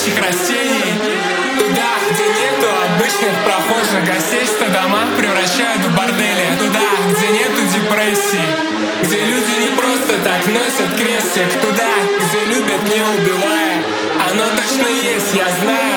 цветущих растений. Туда, где нету обычных прохожих гостей, что дома превращают в бордели. Туда, где нету депрессии, где люди не просто так носят крестик. Туда, где любят не убивая. Оно точно есть, я знаю.